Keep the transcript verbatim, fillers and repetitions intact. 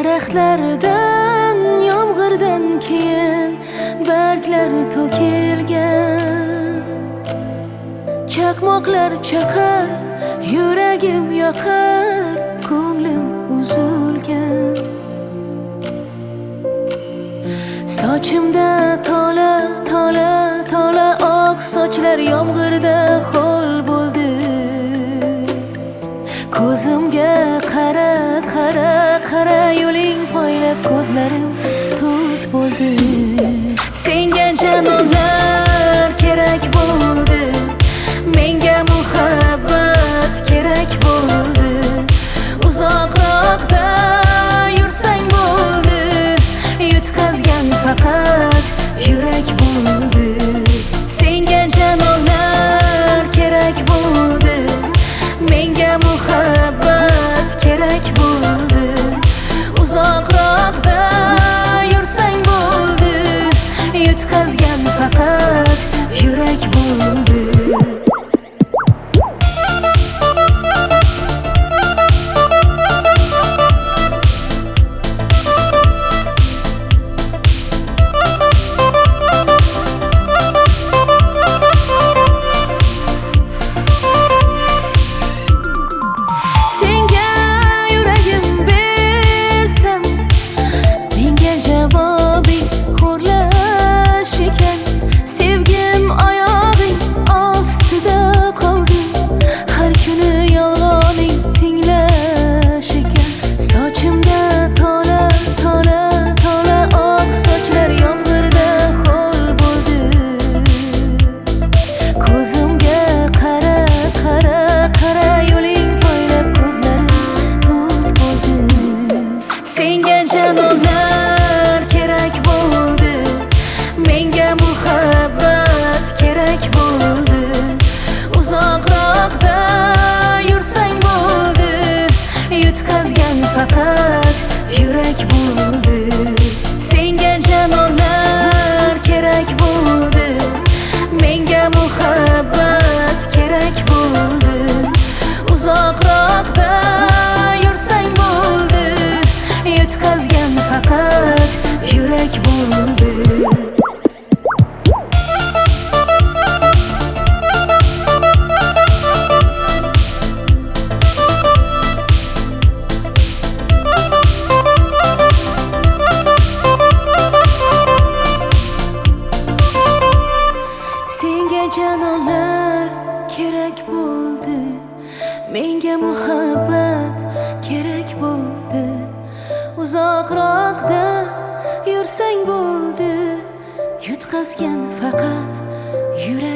Daraxtlardan yomg'irdan keyin barglar to'kilgan, chaqmoqlar chaqar, yuragim yoqar, ko'nglim uzilgan. Sochimda tola tola tola oq sochlar yomg'irda ho'l bo'ldi. Ko'zimga qara qara qara, yo'ling poylab ko'zlarim tut bo'ldi. Senga janonlar kerak bo'ldi, menga muhabbat kerak bo'ldi. Uzoqroqda yursang bo'ldi, yutqazgan faqat yurak bo'ldi. Senga janonlar kerak bo'ldi, menga muhabbat kerak bo'ldi. Uzoqroqda yursang bo'ldi, yutqazgan faqat yurak bo'ldi. Senga janonlar kerak bo'ldi, menga muhabbat kerak bo'ldi. Uzoqroqda yursang bo'ldi, yutqazgan faqat yurak bo'ldi. Senga janonlar kerak bo'ldi, menga muhabbat kerak bo'ldi. Uzoqroqda yursang bo'ldi, yutqazgan faqat yurak bo'ldi. Senga janonlar kerak bo'ldi, menga muhabbat kerak bo'ldi. Uzoqroqda yursang bo'ldi, yutqazgan faqat yurak